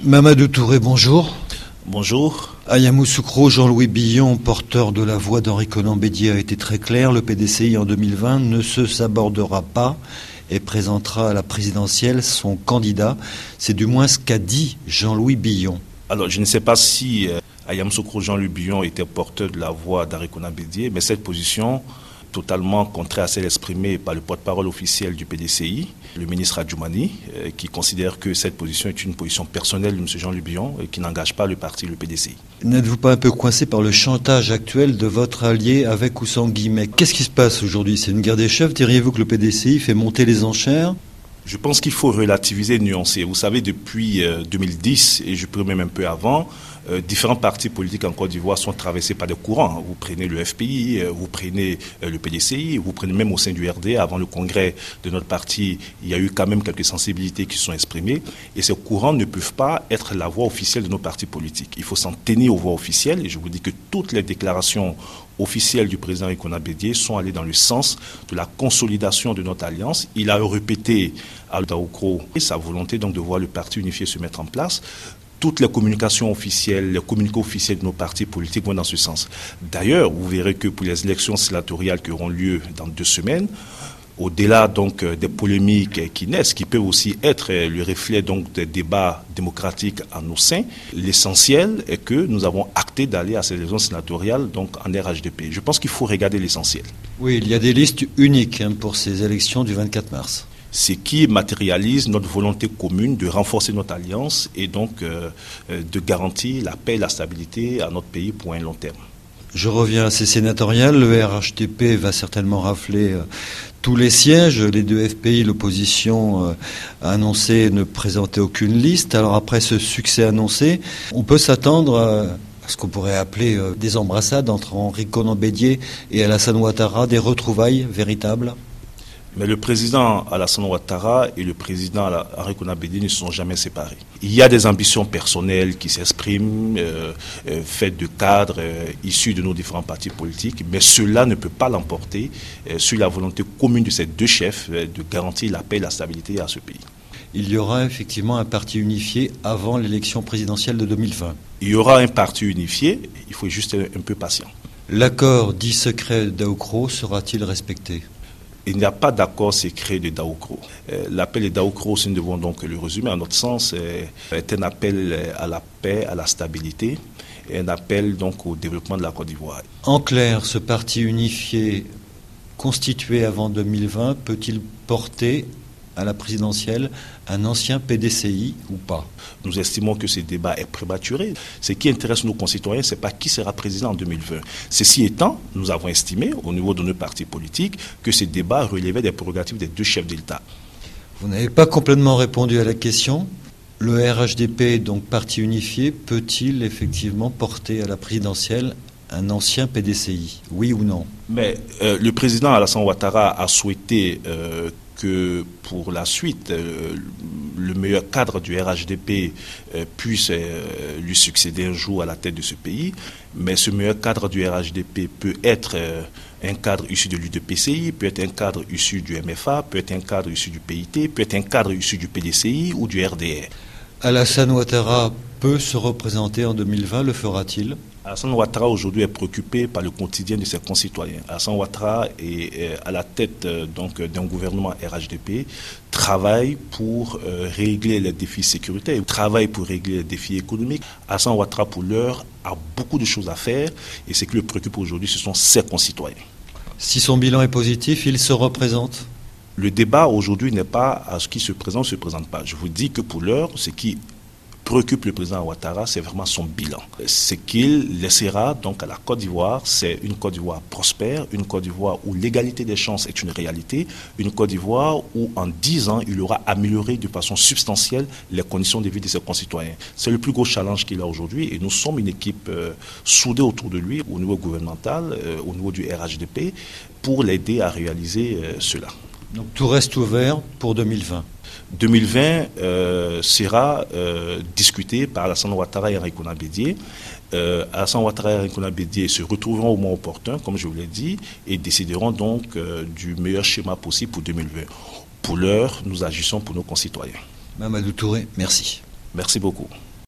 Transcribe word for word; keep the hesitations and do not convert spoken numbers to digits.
Mamadou Touré, bonjour. Bonjour. À Yamoussoukro, Jean-Louis Billon, porteur de la voix d'Henri Konan Bédié, a été très clair. Le P D C I en deux mille vingt ne se sabordera pas et présentera à la présidentielle son candidat. C'est du moins ce qu'a dit Jean-Louis Billon. Alors, je ne sais pas si euh, à Yamoussoukro, Jean-Louis Billon était porteur de la voix d'Henri Konan Bédié, mais cette position, totalement contraire à celle exprimée par le porte-parole officiel du P D C I, le ministre Adjoumani, euh, qui considère que cette position est une position personnelle de M. Jean-Louis Billon et qui n'engage pas le parti, le P D C I. N'êtes-vous pas un peu coincé par le chantage actuel de votre allié avec ou sans guillemets? Qu'est-ce qui se passe aujourd'hui? C'est une guerre des chefs? Diriez-vous que le P D C I fait monter les enchères? Je pense qu'il faut relativiser et nuancer. Vous savez, depuis euh, deux mille dix, et je peux même un peu avant, euh, différents partis politiques en Côte d'Ivoire sont traversés par des courants. Vous prenez le F P I, euh, vous prenez euh, le P D C I, vous prenez même au sein du R D A, avant le congrès de notre parti, il y a eu quand même quelques sensibilités qui sont exprimées. Et ces courants ne peuvent pas être la voix officielle de nos partis politiques. Il faut s'en tenir aux voix officielles. Et je vous dis que toutes les déclarations officielles du président Henri Konan Bédié sont allées dans le sens de la consolidation de notre alliance. Il a répété à Daoukro sa volonté donc de voir le parti unifié se mettre en place. Toutes les communications officielles, les communiqués officiels de nos partis politiques vont dans ce sens. D'ailleurs, vous verrez que pour les élections sénatoriales qui auront lieu dans deux semaines, au-delà donc des polémiques qui naissent, qui peuvent aussi être le reflet donc des débats démocratiques en nos seins, l'essentiel est que nous avons acté d'aller à ces élections sénatoriales donc en R H D P. Je pense qu'il faut regarder l'essentiel. Oui, il y a des listes uniques hein, pour ces élections du vingt-quatre mars. Ce qui matérialise notre volonté commune de renforcer notre alliance et donc euh, de garantir la paix et la stabilité à notre pays pour un long terme. Je reviens à ces sénatoriales. Le R H D P va certainement rafler euh, tous les sièges. Les deux F P I, l'opposition euh, a annoncé ne présenter aucune liste. Alors après ce succès annoncé, on peut s'attendre euh, à ce qu'on pourrait appeler euh, des embrassades entre Henri Konan Bédié et Alassane Ouattara, des retrouvailles véritables. Mais le président Alassane Ouattara et le président Henri Konan Bédié ne sont jamais séparés. Il y a des ambitions personnelles qui s'expriment, euh, euh, faites de cadres euh, issus de nos différents partis politiques, mais cela ne peut pas l'emporter euh, sur la volonté commune de ces deux chefs euh, de garantir la paix et la stabilité à ce pays. Il y aura effectivement un parti unifié avant l'élection présidentielle de deux mille vingt. Il y aura un parti unifié, il faut juste être un peu patient. L'accord dit secret d'Aoukro sera-t-il respecté ? Il n'y a pas d'accord secret de Daoukro. Euh, l'appel de Daoukro, si nous devons donc le résumer, à notre sens, euh, est un appel à la paix, à la stabilité, et un appel donc au développement de la Côte d'Ivoire. En clair, ce parti unifié constitué avant deux mille vingt peut-il porter à la présidentielle un ancien P D C I ou pas? Nous estimons que ce débat est prématuré. Ce qui intéresse nos concitoyens, ce n'est pas qui sera président en deux mille vingt. Ceci étant, nous avons estimé, au niveau de nos partis politiques, que ce débat relevait des prérogatives des deux chefs d'État. Vous n'avez pas complètement répondu à la question. Le R H D P, donc parti unifié, peut-il effectivement porter à la présidentielle un ancien P D C I, oui ou non? Mais euh, le président Alassane Ouattara a souhaité euh, que pour la suite, euh, le meilleur cadre du R H D P euh, puisse euh, lui succéder un jour à la tête de ce pays. Mais ce meilleur cadre du R H D P peut être euh, un cadre issu de l'U D P C I, peut être un cadre issu du M F A, peut être un cadre issu du P I T, peut être un cadre issu du P D C I ou du R D A. Alassane Ouattara peut se représenter en deux mille vingt, le fera-t-il? Alassane Ouattara aujourd'hui est préoccupé par le quotidien de ses concitoyens. Alassane Ouattara est, est à la tête euh, donc d'un gouvernement R H D P, travaille pour euh, régler les défis sécuritaires, travaille pour régler les défis économiques. Alassane Ouattara, pour l'heure, a beaucoup de choses à faire et ce qui le préoccupe aujourd'hui, ce sont ses concitoyens. Si son bilan est positif, il se représente? Le débat aujourd'hui n'est pas à ce qui se présente ou ne se présente pas. Je vous dis que pour l'heure, ce qui préoccupe le président Ouattara, c'est vraiment son bilan. Ce qu'il laissera donc à la Côte d'Ivoire, c'est une Côte d'Ivoire prospère, une Côte d'Ivoire où l'égalité des chances est une réalité, une Côte d'Ivoire où en dix ans, il aura amélioré de façon substantielle les conditions de vie de ses concitoyens. C'est le plus gros challenge qu'il a aujourd'hui et nous sommes une équipe euh, soudée autour de lui au niveau gouvernemental, euh, au niveau du R H D P, pour l'aider à réaliser euh, cela. Donc tout reste ouvert pour deux mille vingt. deux mille vingt euh, sera euh, discuté par Alassane Ouattara et Henri Konan Bédié. Euh, Alassane Ouattara et Henri Konan Bédié se retrouveront au moment opportun, comme je vous l'ai dit, et décideront donc euh, du meilleur schéma possible pour deux mille vingt. Pour l'heure, nous agissons pour nos concitoyens. Mamadou Touré, merci. Merci beaucoup.